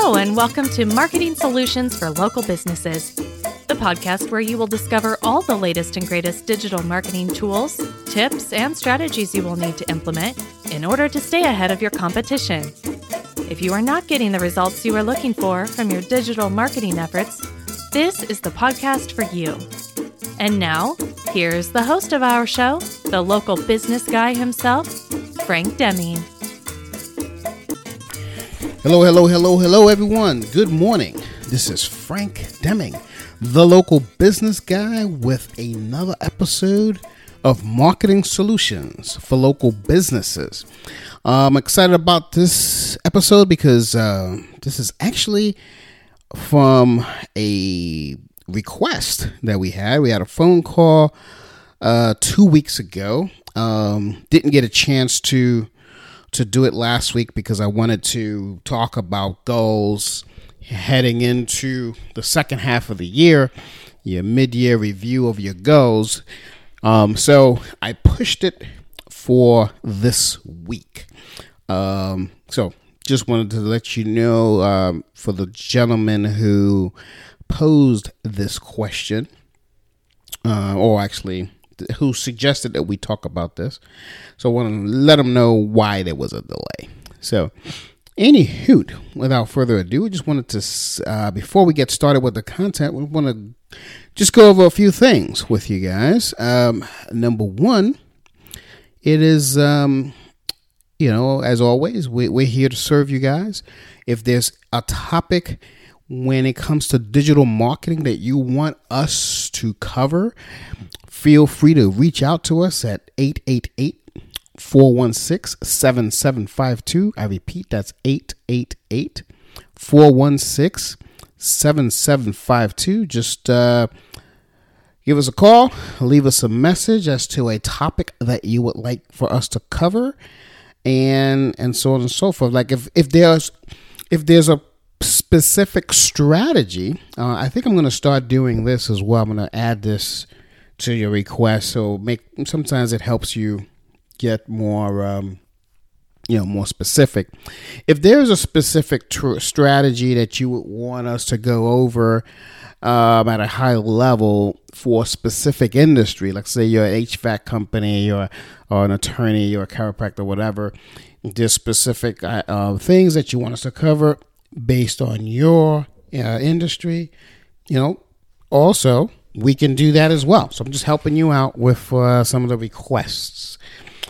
Hello, and welcome to Marketing Solutions for Local Businesses, the podcast where you will discover all the latest and greatest digital marketing tools, tips, and strategies you will need to implement in order to stay ahead of your competition. If you are not getting the results you are looking for from your digital marketing efforts, this is the podcast for you. And now, here's the host of our show, the local business guy himself, Frank Deming. Hello, everyone. Good morning. This is Frank Deming, the local business guy, with another episode of Marketing Solutions for Local Businesses. I'm excited about this episode because this is actually from a request that we had. We had a phone call 2 weeks ago. Didn't get a chance to do it last week because I wanted to talk about goals heading into the second half of the year, your mid-year review of your goals. So I pushed it for this week. So just wanted to let you know, for the gentleman who posed this question, or actually who suggested that we talk about this. So I want to let them know why there was a delay. So anywho, without further ado, we just wanted to, before we get started with the content, we want to just go over a few things with you guys. Number one, it is, as always, we're here to serve you guys. If there's a topic when it comes to digital marketing that you want us to cover, feel free to reach out to us at 888-416-7752. I repeat, that's 888-416-7752. Just give us a call, leave us a message as to a topic that you would like for us to cover, and so on and so forth. Like if there's a specific strategy, I think I'm going to start doing this as well. I'm going to add this to your request, so sometimes it helps you get more, more specific. If there's a specific strategy that you would want us to go over at a high level for a specific industry, like say you're an HVAC company, or an attorney, you're a chiropractor, whatever, there's specific things that you want us to cover based on your industry, also we can do that as well. So I'm just helping you out with some of the requests.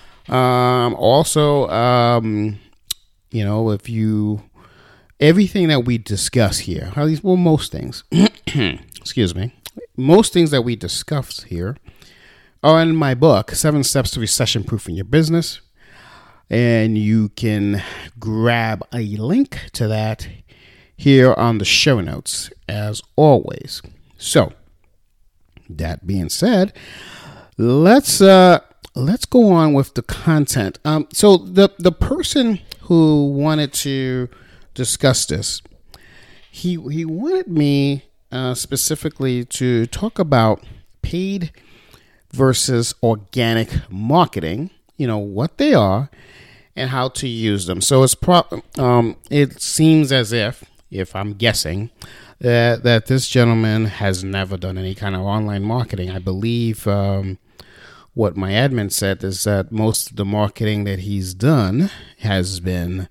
Everything that we discuss here, at least, most things, most things that we discuss here are in my book, 7 Steps to Recession Proofing Your Business. And you can grab a link to that here on the show notes, as always. So, that being said, let's go on with the content. So the person who wanted to discuss this, he wanted me specifically to talk about paid versus organic marketing. What they are and how to use them. So it seems as if I'm guessing, that this gentleman has never done any kind of online marketing. I believe what my admin said is that most of the marketing that he's done has been,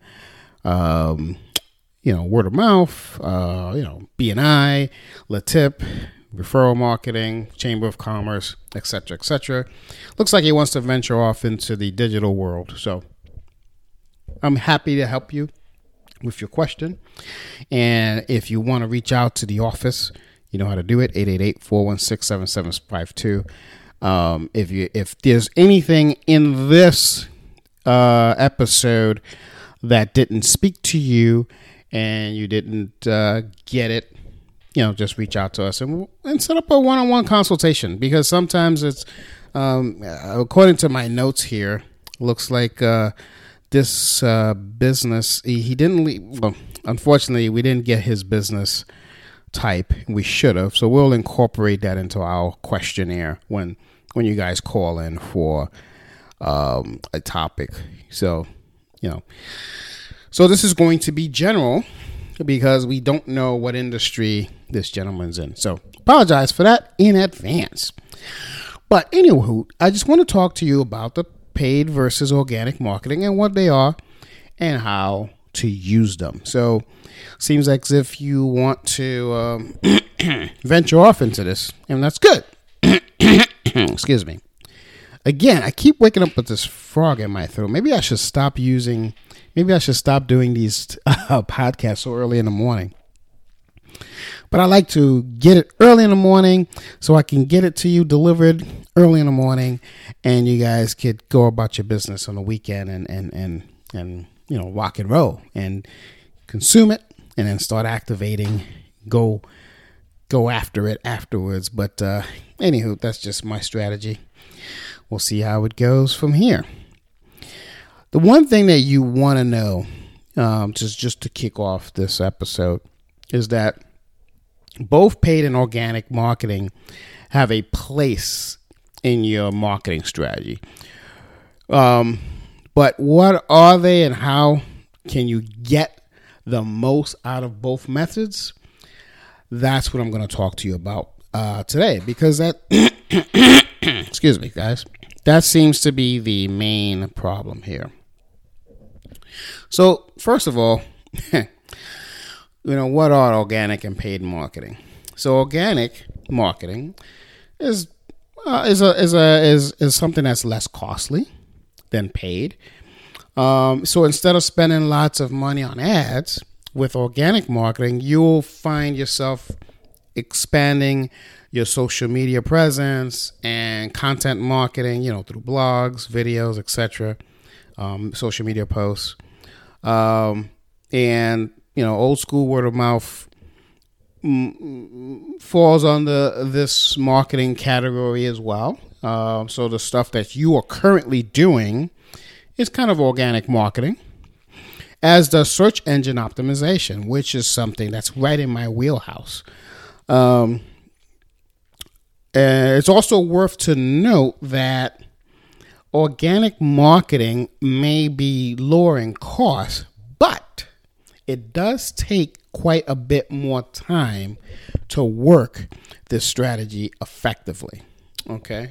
word of mouth, BNI, LaTip, referral marketing, Chamber of Commerce, etc., etc. Looks like he wants to venture off into the digital world. So I'm happy to help you with your question. And if you want to reach out to the office, you know how to do it, 888-416-7752. If there's anything in this episode that didn't speak to you and you didn't get it, just reach out to us and set up a one-on-one consultation, because sometimes it's, according to my notes here, looks like this business, he didn't leave. Well, unfortunately, we didn't get his business type. We should have. So we'll incorporate that into our questionnaire when you guys call in for a topic. So, so this is going to be general because we don't know what industry this gentleman's in. So apologize for that in advance. But anywho, I just want to talk to you about the paid versus organic marketing and what they are and how to use them. So seems like as if you want to venture off into this, and that's good. Excuse me. Again, I keep waking up with this frog in my throat. Maybe I should stop doing these podcasts so early in the morning. But I like to get it early in the morning so I can get it to you delivered early in the morning, and you guys could go about your business on the weekend and rock and roll and consume it and then start activating, go after it afterwards. But anywho, that's just my strategy. We'll see how it goes from here. The one thing that you want to know, just to kick off this episode, is that both paid and organic marketing have a place in your marketing strategy. But what are they and how can you get the most out of both methods? That's what I'm going to talk to you about today, because that, excuse me, guys, that seems to be the main problem here. So first of all, what are organic and paid marketing? So organic marketing is something that's less costly than paid. So instead of spending lots of money on ads with organic marketing, you'll find yourself expanding your social media presence and content marketing, through blogs, videos, etc., social media posts, and old school word of mouth falls under this marketing category as well. So the stuff that you are currently doing is kind of organic marketing, as does search engine optimization, which is something that's right in my wheelhouse. And it's also worth to note that organic marketing may be lowering costs, but it does take quite a bit more time to work this strategy effectively. Okay.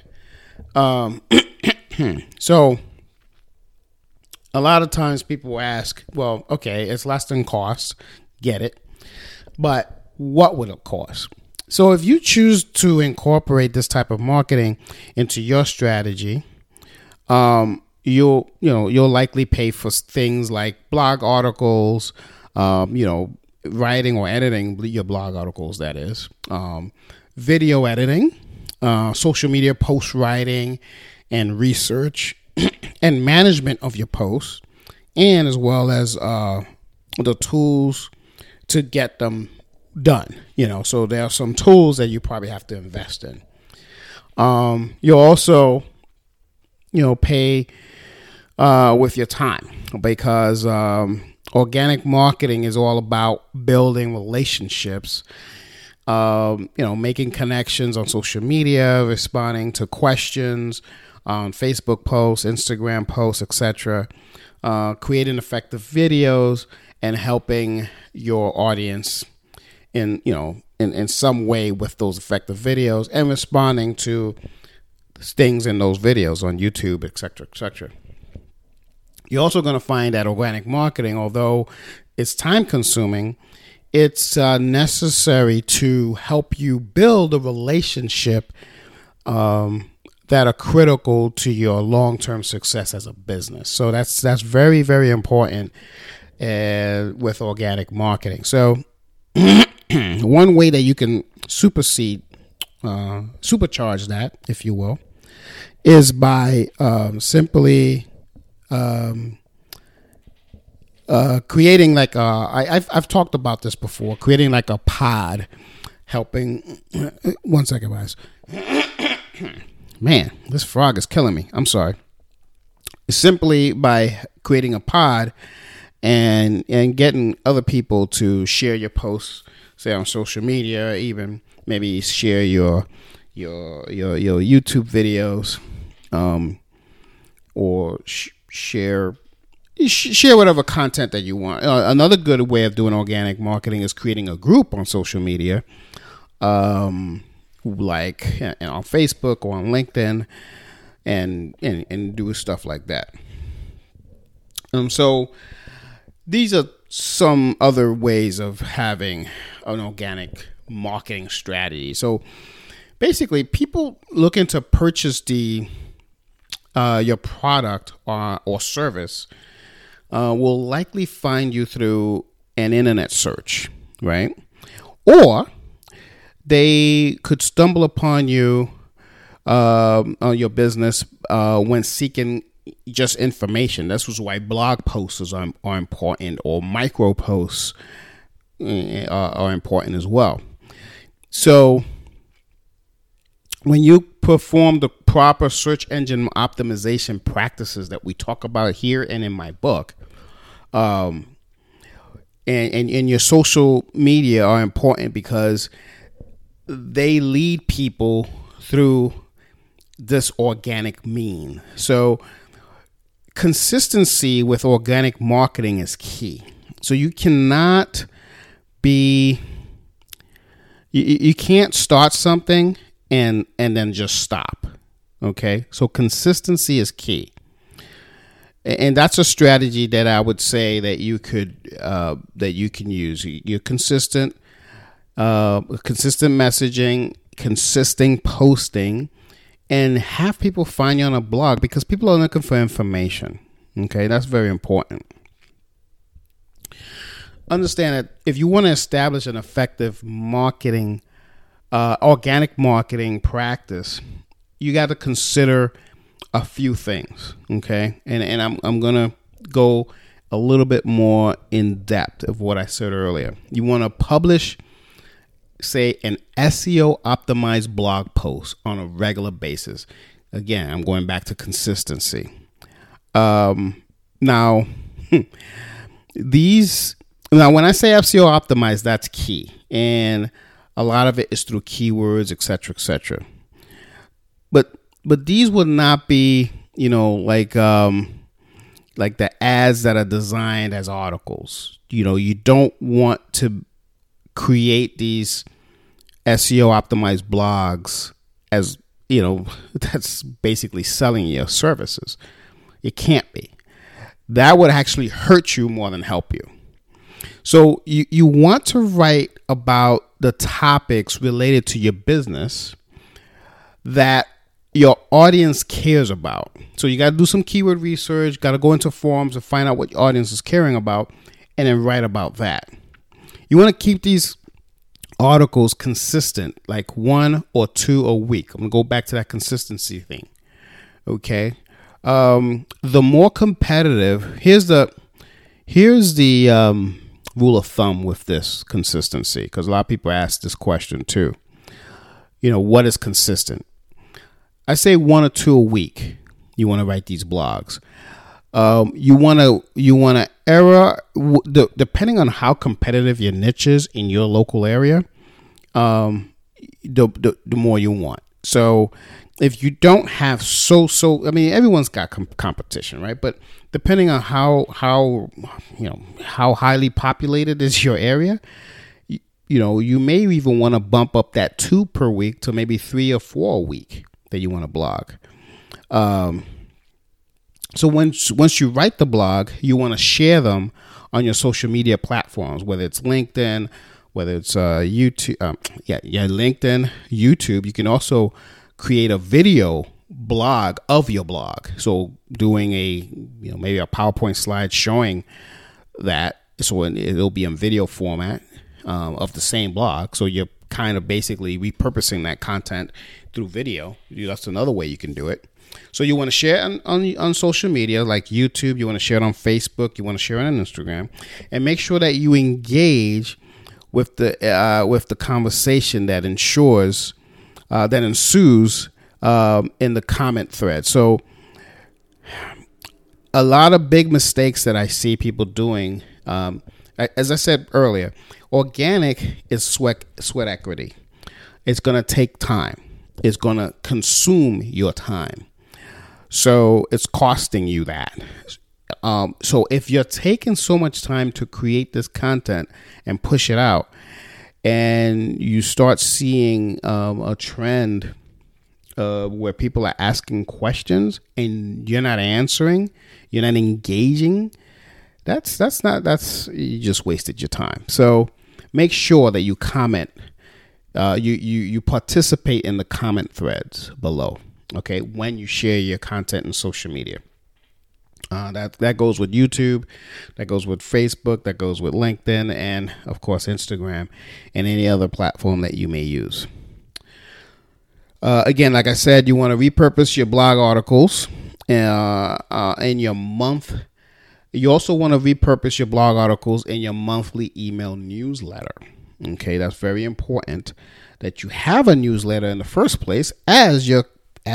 So a lot of times people ask, well, okay, it's less than cost. Get it. But what would it cost? So if you choose to incorporate this type of marketing into your strategy, you'll likely pay for things like blog articles, writing or editing your blog articles, that is, video editing, social media post writing and research and management of your posts, and as well as the tools to get them done. So there are some tools that you probably have to invest in. You'll also, pay with your time, because organic marketing is all about building relationships, making connections on social media, responding to questions on Facebook posts, Instagram posts, etc., creating effective videos, and helping your audience in some way with those effective videos, and responding to things in those videos on YouTube, etc., etc. You're also going to find that organic marketing, although it's time consuming, it's necessary to help you build a relationship that are critical to your long-term success as a business. So that's very, very important with organic marketing. So one way that you can supercharge that, if you will, is by simply creating like I've talked about this before, creating like a pod, helping. One second, guys. Man, this frog is killing me. I'm sorry. Simply by creating a pod and getting other people to share your posts, say on social media, even maybe share your YouTube videos, or share share whatever content that you want. Another good way of doing organic marketing is creating a group on social media, like on Facebook or on LinkedIn, and do stuff like that. So these are some other ways of having an organic marketing strategy. So basically, people looking to purchase your product or service will likely find you through an internet search, right? Or they could stumble upon you on your business when seeking just information. This was why blog posts are important, or micro posts are important as well. So when you perform the proper search engine optimization practices that we talk about here and in my book, and your social media are important because they lead people through this organic mean. So consistency with organic marketing is key. So you cannot you can't start something and then just stop. Okay, so consistency is key, and that's a strategy that I would say that you can use. You're consistent messaging, consistent posting, and have people find you on a blog, because people are looking for information. Okay, that's very important. Understand that if you want to establish an effective marketing, organic marketing practice, you got to consider a few things. Okay, and I'm gonna go a little bit more in depth of what I said earlier. You want to publish, say, an SEO optimized blog post on a regular basis. Again, I'm going back to consistency. Now, when I say SEO optimized, that's key, and a lot of it is through keywords, etc., etc. But these would not be, like the ads that are designed as articles. You don't want to create these SEO optimized blogs as, that's basically selling your services. It can't be. That would actually hurt you more than help you. So you want to write about the topics related to your business that your audience cares about. So you got to do some keyword research, got to go into forums and find out what your audience is caring about, and then write about that. You want to keep these articles consistent, like 1 or 2 a week. I'm going to go back to that consistency thing. Okay. The more competitive, here's the rule of thumb with this consistency, because a lot of people ask this question too. What is consistent? I say 1 or 2 a week. You want to write these blogs. You want to error depending on how competitive your niche is in your local area. The more you want. So if you don't have everyone's got competition, right? But depending on how highly populated is your area, you may even want to bump up that 2 per week to maybe 3 or 4 a week that you want to blog. So once you write the blog, you want to share them on your social media platforms, whether it's LinkedIn, whether it's YouTube, LinkedIn, YouTube. You can also create a video blog of your blog. So doing maybe a PowerPoint slide showing that, so it'll be in video format of the same blog. So you're kind of basically repurposing that content through video. That's another way you can do it. So you want to share on social media like YouTube. You want to share it on Facebook. You want to share it on Instagram, and make sure that you engage with the conversation that ensues in the comment thread. So a lot of big mistakes that I see people doing, as I said earlier, organic is sweat equity. It's going to take time. It's going to consume your time. So it's costing you that. So if you're taking so much time to create this content and push it out, and you start seeing a trend where people are asking questions and you're not answering, you're not engaging, you just wasted your time. So make sure that you comment, you participate in the comment threads below, okay, when you share your content in social media. That goes with YouTube, that goes with Facebook, that goes with LinkedIn, and of course Instagram and any other platform that you may use. Again, like I said, you want to repurpose your blog articles in your month. You also want to repurpose your blog articles in your monthly email newsletter. Okay, that's very important that you have a newsletter in the first place as your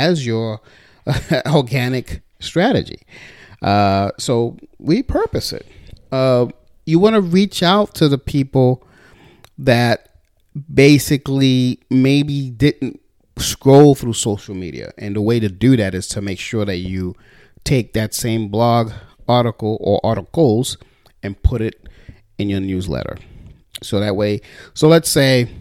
organic strategy. So repurpose it. You want to reach out to the people that basically maybe didn't scroll through social media. And the way to do that is to make sure that you take that same blog article or articles and put it in your newsletter. So that way, let's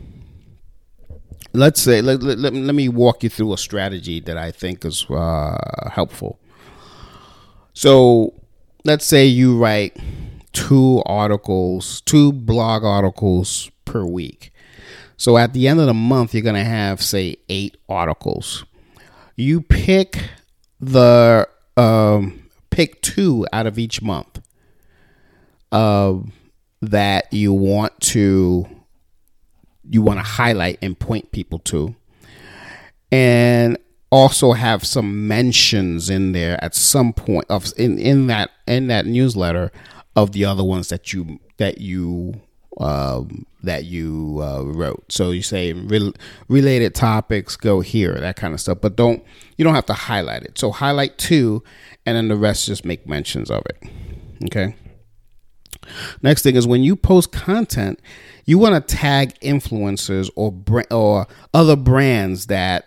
let me walk you through a strategy that I think is helpful. So let's say you write 2 blog articles per week. So at the end of the month, you're going to have, say, 8 articles. You pick 2 out of each month that you want to highlight and point people to, and also have some mentions in there at some point in that newsletter of the other ones that you wrote. So you say related topics, go here, that kind of stuff. But you don't have to highlight it. So highlight 2, and then the rest just make mentions of it. Okay. Next thing is, when you post content, you want to tag influencers or other brands that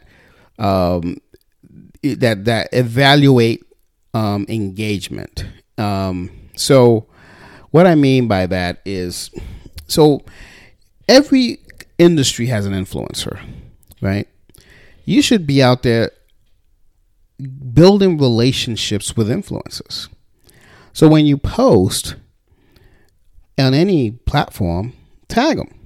evaluate engagement. So what I mean by that is, so every industry has an influencer, right? You should be out there building relationships with influencers. So when you post on any platform, tag them,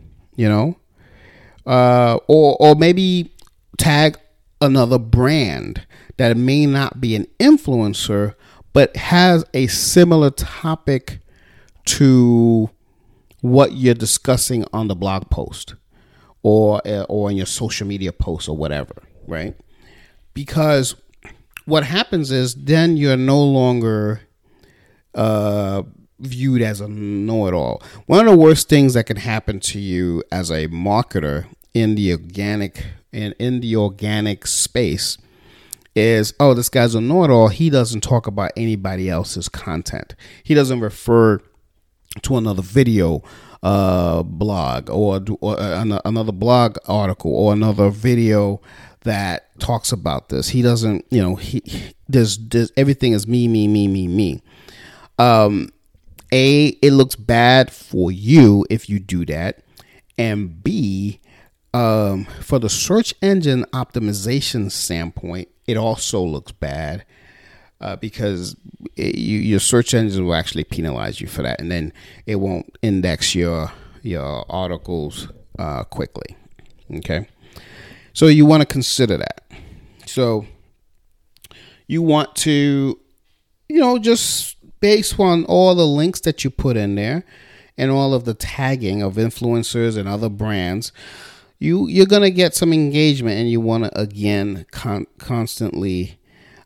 or maybe tag another brand that may not be an influencer, but has a similar topic to what you're discussing on the blog post or in your social media post or whatever, right? Because what happens is then you're no longer viewed as a know-it-all. One of the worst things that can happen to you as a marketer in the organic space is, oh, this guy's a know-it-all. He doesn't talk about anybody else's content. He doesn't refer to another video blog or another blog article or another video that talks about this. He doesn't, there's everything is me. A, it looks bad for you if you do that, and B, for the search engine optimization standpoint, it also looks bad because your search engine will actually penalize you for that, and then it won't index your articles quickly. Okay, so you want to consider that. So you want to, just based on all the links that you put in there and all of the tagging of influencers and other brands, you're going to get some engagement, and you want to, again, constantly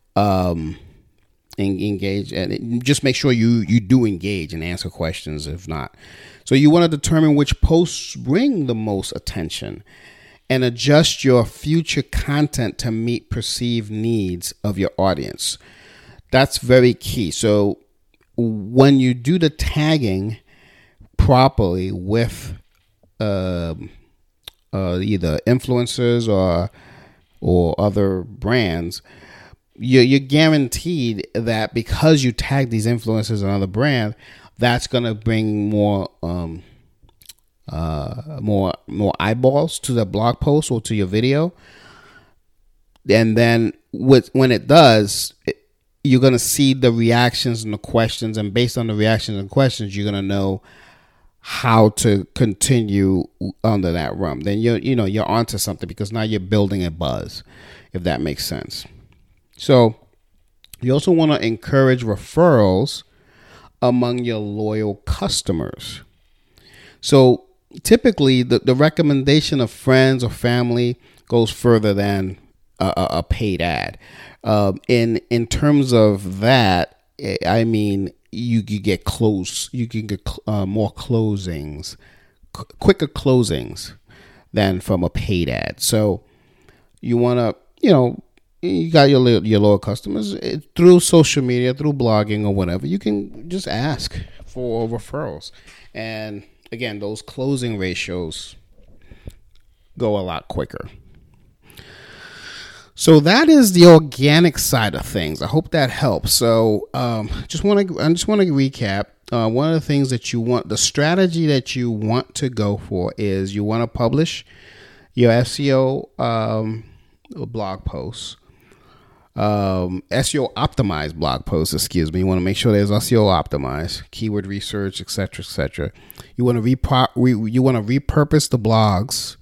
engage, and just make sure you do engage and answer questions if not. So you want to determine which posts bring the most attention and adjust your future content to meet perceived needs of your audience. That's very key. So when you do the tagging properly with either influencers or other brands, you're guaranteed that because you tag these influencers and other brands, that's going to bring more eyeballs to the blog post or to your video. And then when it does, you're going to see the reactions and the questions, and based on the reactions and questions, you're going to know how to continue under that realm. Then you're onto something, because now you're building a buzz, if that makes sense. So you also want to encourage referrals among your loyal customers. So typically the recommendation of friends or family goes further than a paid ad. In terms of that, I mean, you get more closings, quicker closings than from a paid ad. So you want to, you got your loyal customers through social media, through blogging or whatever. You can just ask for referrals. And again, those closing ratios go a lot quicker. So that is the organic side of things. I hope that helps. So I just want to recap. One of the things that you want, the strategy that you want to go for, is you want to publish your SEO blog posts, SEO optimized blog posts. Excuse me. You want to make sure there's SEO optimized, keyword research, etc., etc. You want to repurpose the blogs.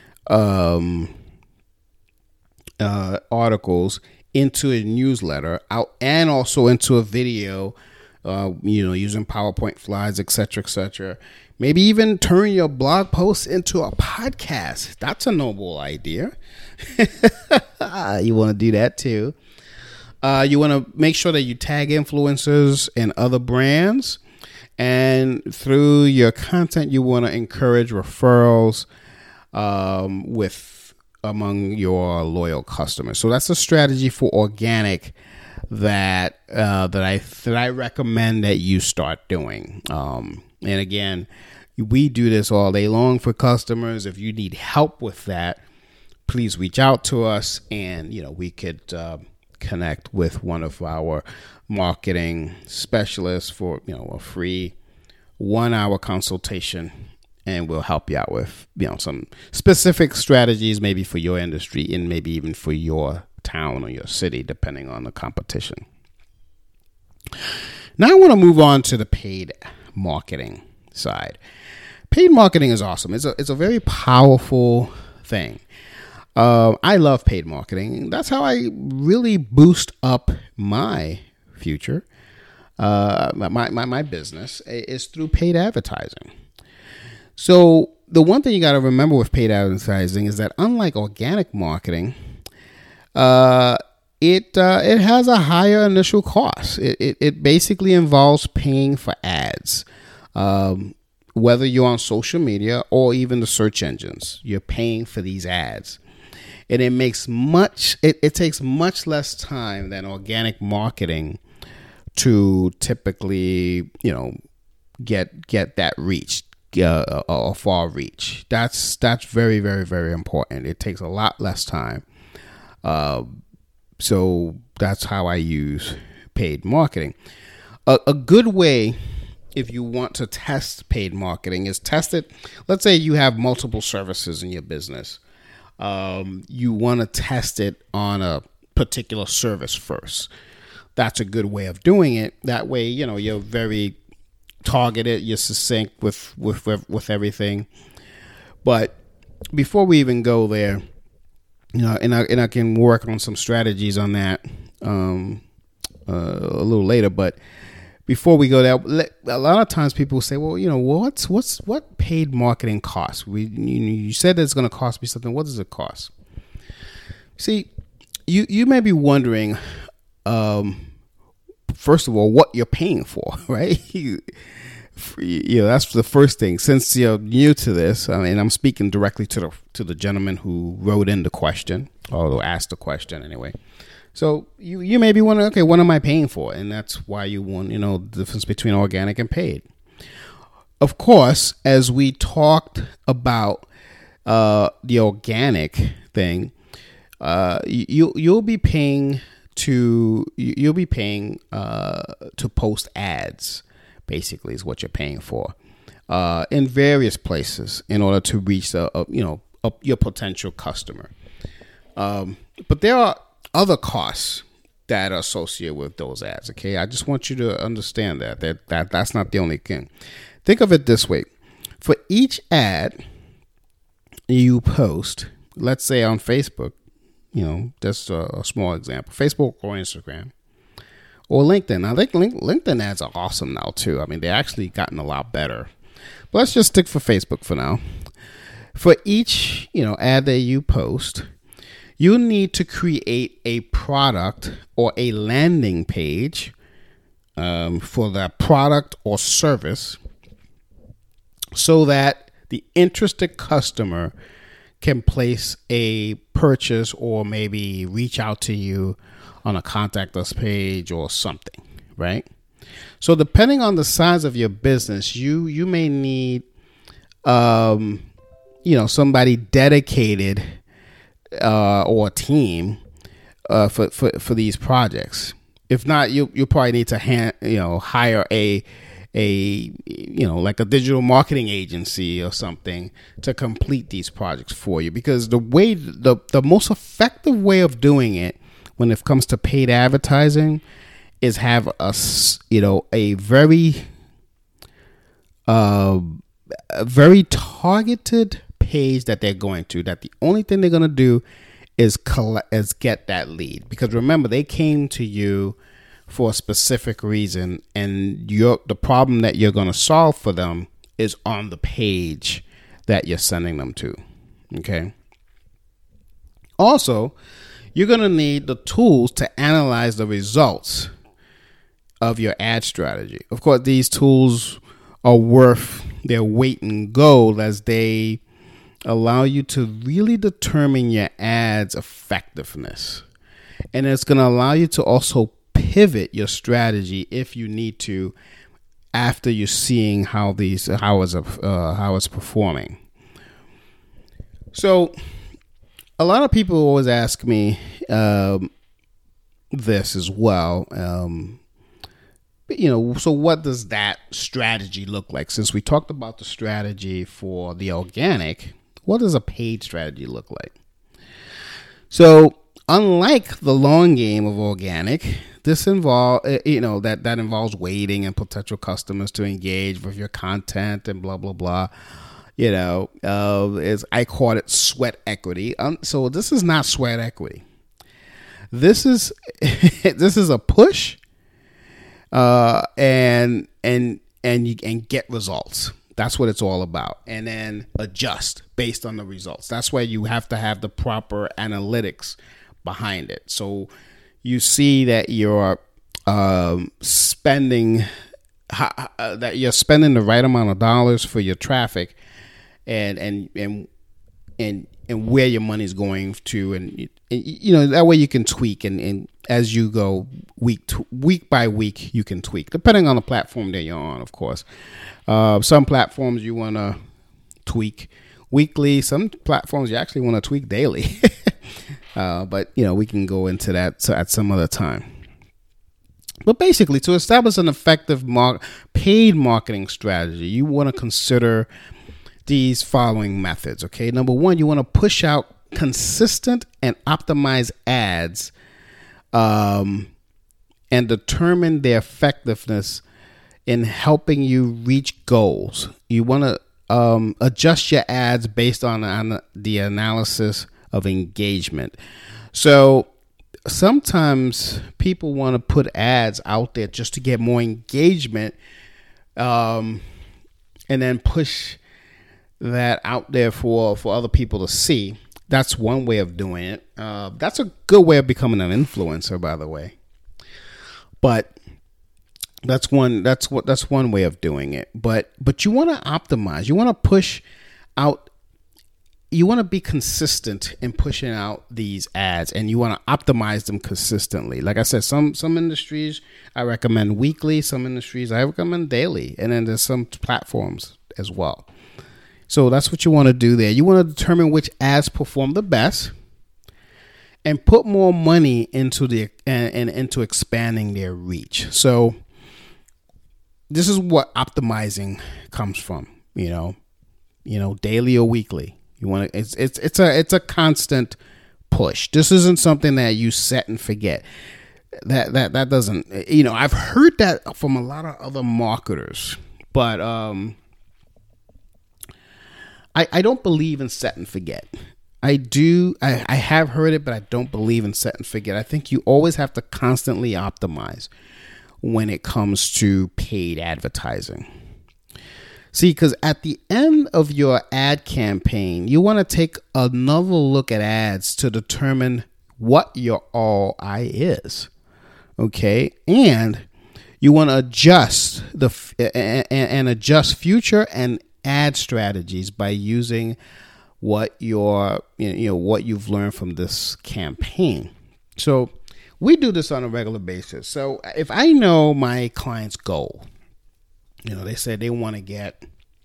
Articles into a newsletter out, and also into a video, using PowerPoint slides, etc. Maybe even turn your blog posts into a podcast. That's a noble idea. You want to do that too. You want to make sure that you tag influencers and other brands, and through your content, you want to encourage referrals among your loyal customers. So that's a strategy for organic that I recommend that you start doing. And again, we do this all day long for customers. If you need help with that, please reach out to us, and we could connect with one of our marketing specialists for a free 1-hour consultation. And we'll help you out with, some specific strategies, maybe for your industry and maybe even for your town or your city, depending on the competition. Now I want to move on to the paid marketing side. Paid marketing is awesome. It's a very powerful thing. I love paid marketing. That's how I really boost up my future. My business is through paid advertising. So the one thing you got to remember with paid advertising is that, unlike organic marketing, it has a higher initial cost. It basically involves paying for ads, whether you're on social media or even the search engines. You're paying for these ads, and it takes much less time than organic marketing to typically get that reach. A far reach. That's very, very, very important. It takes a lot less time. So that's how I use paid marketing. A good way, if you want to test paid marketing, is test it. Let's say you have multiple services in your business. You want to test it on a particular service first. That's a good way of doing it. That way, you're very targeted, you're succinct with everything. But before we even go there, and I can work on some strategies on that a little later. But before we go there, a lot of times people say, well, what paid marketing costs? You said it's going to cost me something. What does it cost? See, you may be wondering, first of all, what you're paying for, right? That's the first thing. Since you're new to this, and I'm speaking directly to the gentleman who wrote in the question, or asked the question anyway. So you may be wondering, okay, what am I paying for? And that's why you want, the difference between organic and paid. Of course, as we talked about the organic thing, you'll be paying you'll be paying to post ads, basically, is what you're paying for in various places in order to reach your potential customer. But there are other costs that are associated with those ads. Okay, I just want you to understand that's not the only thing. Think of it this way: for each ad you post, let's say on Facebook, just a small example, Facebook or Instagram or LinkedIn. I think LinkedIn ads are awesome now too. I mean, they're actually gotten a lot better. But let's just stick for Facebook for now. For each, ad that you post, you need to create a product or a landing page for that product or service so that the interested customer can place a purchase or maybe reach out to you on a contact us page or something, right? So depending on the size of your business, you may need, somebody dedicated or a team for these projects. If not, you probably need to hire a like a digital marketing agency or something to complete these projects for you, because the most effective way of doing it when it comes to paid advertising is have a very targeted page that they're going to, that the only thing they're going to do is get that lead. Because remember, they came to you for a specific reason, and the problem that you're going to solve for them is on the page that you're sending them to. Okay. Also, you're going to need the tools to analyze the results of your ad strategy. Of course, these tools are worth their weight in gold, as they allow you to really determine your ad's effectiveness. And it's going to allow you to also pivot your strategy if you need to, after you're seeing how it's performing. So a lot of people always ask me this as well. So what does that strategy look like? Since we talked about the strategy for the organic, what does a paid strategy look like? So unlike the long game of organic, this involves waiting and potential customers to engage with your content and blah, blah, blah. I call it sweat equity. So this is not sweat equity. This is a push, and get results. That's what it's all about. And then adjust based on the results. That's why you have to have the proper analytics behind it. So you see that you're spending the right amount of dollars for your traffic, and where your money is going to, and that way you can tweak, and as you go week by week, you can tweak depending on the platform that you're on. Of course, some platforms you want to tweak weekly. Some platforms you actually want to tweak daily. But we can go into that at some other time. But basically, to establish an effective paid marketing strategy, you want to consider these following methods. Okay, number one, you want to push out consistent and optimize ads, and determine their effectiveness in helping you reach goals. You want to adjust your ads based on the analysis of engagement. So sometimes people want to put ads out there just to get more engagement, and then push that out there for other people to see. That's one way of doing it. That's a good way of becoming an influencer, by the way. But that's one way of doing it. But you want to optimize. You want to push out. You want to be consistent in pushing out these ads, and you want to optimize them consistently. Like I said, some industries I recommend weekly, some industries I recommend daily, and then there's some platforms as well. So that's what you want to do there. You want to determine which ads perform the best, and put more money into into expanding their reach. So this is what optimizing comes from, daily or weekly. You want to, it's a constant push. This isn't something that you set and forget. That doesn't, I've heard that from a lot of other marketers, but I don't believe in set and forget. I have heard it, but I don't believe in set and forget. I think you always have to constantly optimize when it comes to paid advertising. See, because at the end of your ad campaign, you want to take another look at ads to determine what your ROI is. Okay, and you want to adjust adjust future and ad strategies by using what what you've learned from this campaign. So we do this on a regular basis. So if I know my client's goal, they said they want to get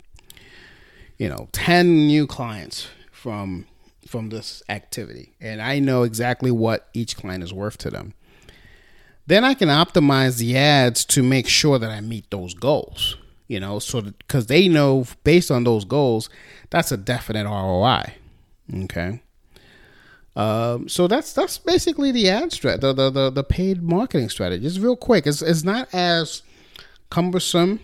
10 new clients from this activity, and I know exactly what each client is worth to them, then I can optimize the ads to make sure that I meet those goals. Because they know based on those goals, that's a definite ROI. Okay. So that's basically the ad the paid marketing strategy. It's real quick. It's not as cumbersome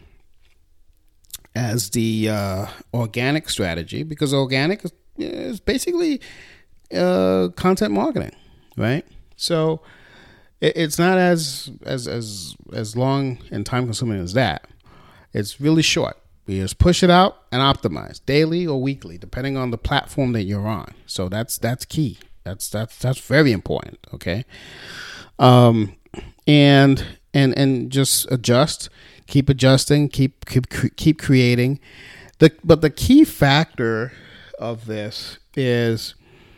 as the organic strategy, because organic is basically content marketing, right? So it's not as long and time consuming as that. It's really short. You just push it out and optimize daily or weekly, depending on the platform that you're on. So that's key. That's very important. Okay. And just adjust, keep adjusting, keep creating. But the key factor of this is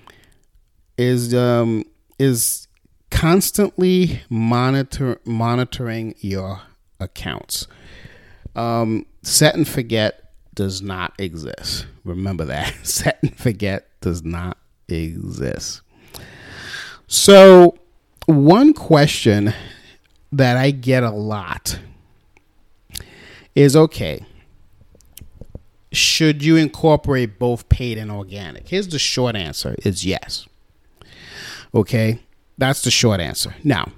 constantly monitoring your accounts. Set and forget does not exist. Remember that. Set and forget does not exist. So one question that I get a lot is, okay, should you incorporate both paid and organic? Here's the short answer is yes. Okay, that's the short answer. Now,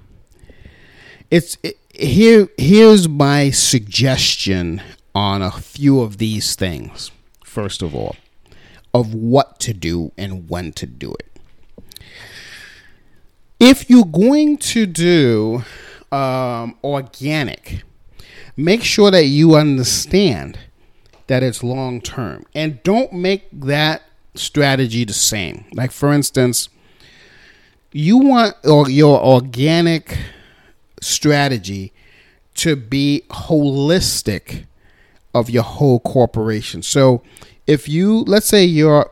here's my suggestion on a few of these things. First of all, of what to do and when to do it. If you're going to do organic, make sure that you understand that it's long term, and don't make that strategy the same. Like, for instance, you want your organic strategy to be holistic of your whole corporation. So if let's say you are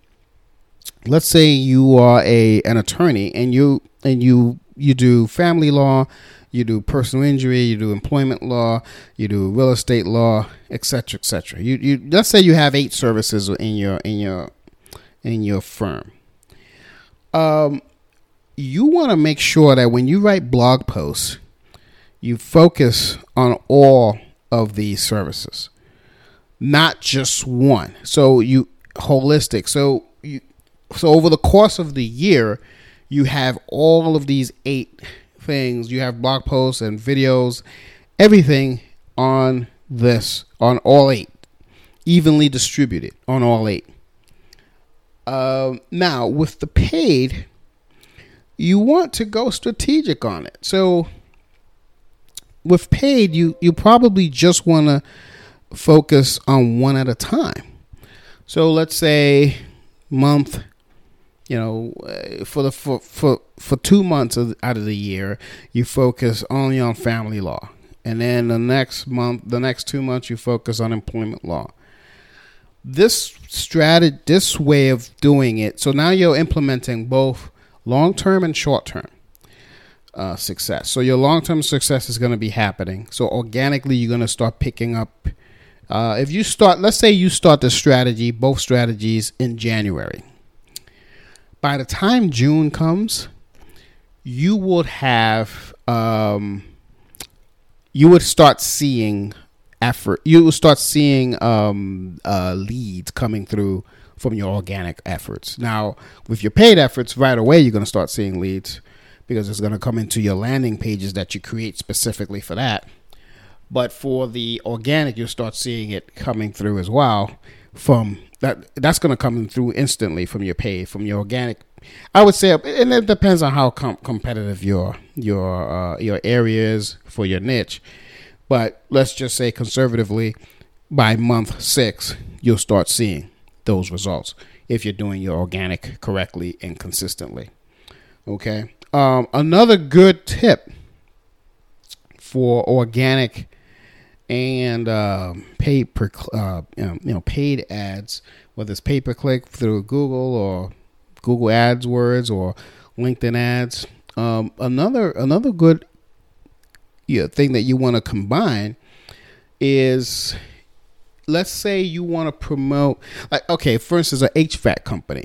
an attorney, and you do family law, you do personal injury, you do employment law, you do real estate law, etc., etc. You let's say you have 8 services in your firm. You want to make sure that when you write blog posts, you focus on all of these services, not just one. So you holistic. So over the course of the year, you have all of these 8 things. You have blog posts and videos, everything on all 8, evenly distributed on all 8. Now with the paid, you want to go strategic on it. So with paid, you probably just want to focus on one at a time. So let's say month, for 2 months out of the year, you focus only on family law. And then the next 2 months, you focus on employment law. This way of doing it, so now you're implementing both long-term and short-term success. So your long-term success is going to be happening. So organically, you're going to start picking up. Let's say you start both strategies in January. By the time June comes, you would have you would start seeing effort. You will start seeing leads coming through from your organic efforts. Now, with your paid efforts, right away you're going to start seeing leads because it's going to come into your landing pages that you create specifically for that. But for the organic, you'll start seeing it coming through as well. From that, that's going to come through instantly from your paid, from your organic. I would say, and it depends on how competitive your area is for your niche. But let's just say conservatively, by month 6, you'll start seeing those results if you're doing your organic correctly and consistently. Okay. Another good tip for organic and paid ads, whether it's pay-per-click through Google or Google AdWords or LinkedIn ads. Another good thing that you want to combine is, let's say you want to promote, like, okay, for instance, an HVAC company.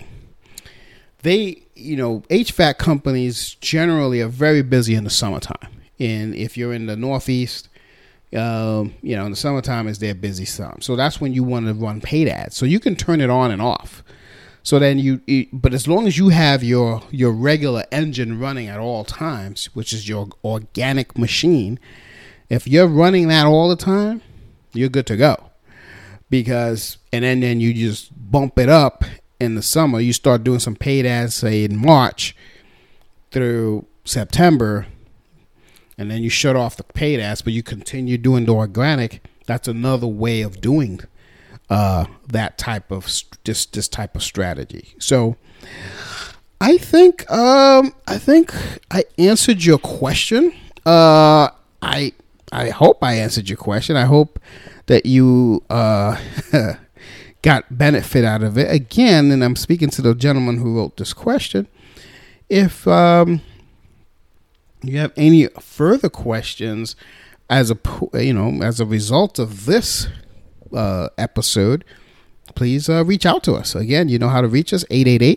HVAC companies generally are very busy in the summertime. And if you're in the Northeast, in the summertime is their busy time. So that's when you want to run paid ads. So you can turn it on and off. So then but as long as you have your regular engine running at all times, which is your organic machine, if you're running that all the time, you're good to go. Because, and then you just bump it up in the summer. You start doing some paid ads, say in March through September, and then you shut off the paid ads, but you continue doing the organic. That's another way of doing that type of this type of strategy. So I think I answered your question. I hope I answered your question. I hope that you got benefit out of it. Again, and I'm speaking to the gentleman who wrote this question. If you have any further questions as a result of this episode, please reach out to us. Again, you know how to reach us,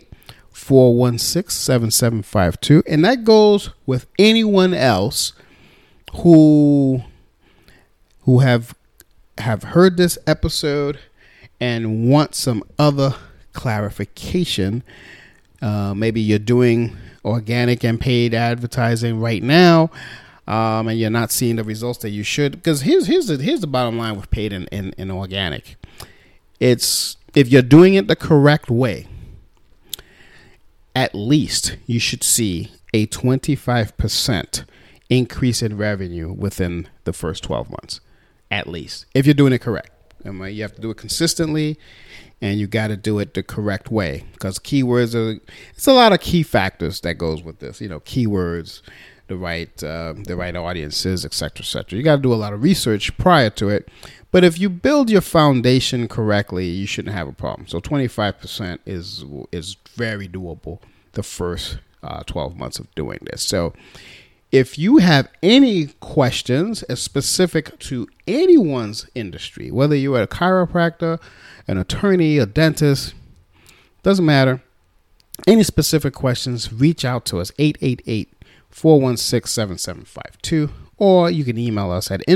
888-416-7752. And that goes with anyone else who have heard this episode and want some other clarification. Maybe you're doing organic and paid advertising right now, and you're not seeing the results that you should. Because here's the bottom line with paid and organic. It's, if you're doing it the correct way, at least you should see a 25% increase in revenue within the first 12 months. At least, if you're doing it correct. You have to do it consistently, and you got to do it the correct way, because keywords it's a lot of key factors that goes with this. Keywords, the right audiences, etc., etc. You got to do a lot of research prior to it, but if you build your foundation correctly, you shouldn't have a problem. So 25% is very doable the first 12 months of doing this. So if you have any questions specific to anyone's industry, whether you're a chiropractor, an attorney, a dentist, doesn't matter, any specific questions, reach out to us, 888-416-7752, or you can email us at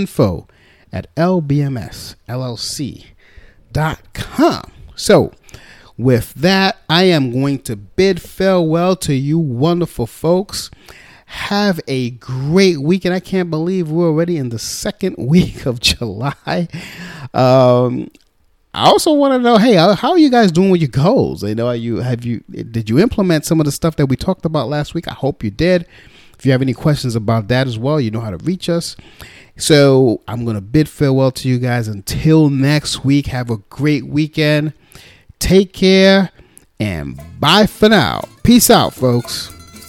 info@lbmsllc.com. So with that, I am going to bid farewell to you wonderful folks. Have a great weekend. I can't believe we're already in the second week of July. I also want to know, hey, how are you guys doing with your goals? Did you implement some of the stuff that we talked about last week? I hope you did. If you have any questions about that as well, you know how to reach us. So I'm going to bid farewell to you guys until next week. Have a great weekend. Take care and bye for now. Peace out, folks.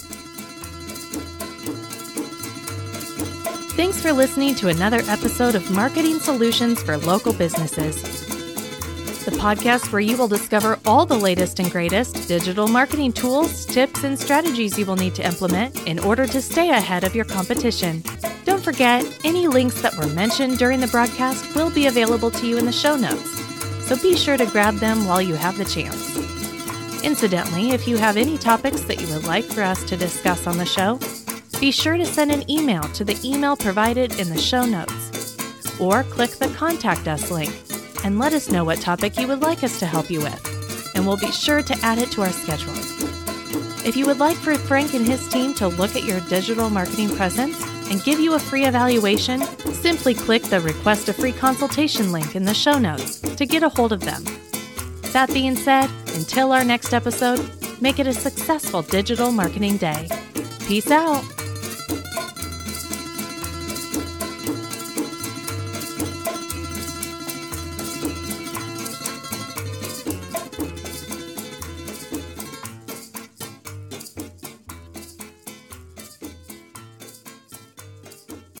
Thanks for listening to another episode of Marketing Solutions for Local Businesses, the podcast where you will discover all the latest and greatest digital marketing tools, tips, and strategies you will need to implement in order to stay ahead of your competition. Don't forget, any links that were mentioned during the broadcast will be available to you in the show notes, so be sure to grab them while you have the chance. Incidentally, if you have any topics that you would like for us to discuss on the show, Be sure to send an email to the email provided in the show notes, or click the Contact Us link and let us know what topic you would like us to help you with, and we'll be sure to add it to our schedule. If you would like for Frank and his team to look at your digital marketing presence and give you a free evaluation, simply click the Request a Free Consultation link in the show notes to get a hold of them. That being said, until our next episode, make it a successful digital marketing day. Peace out.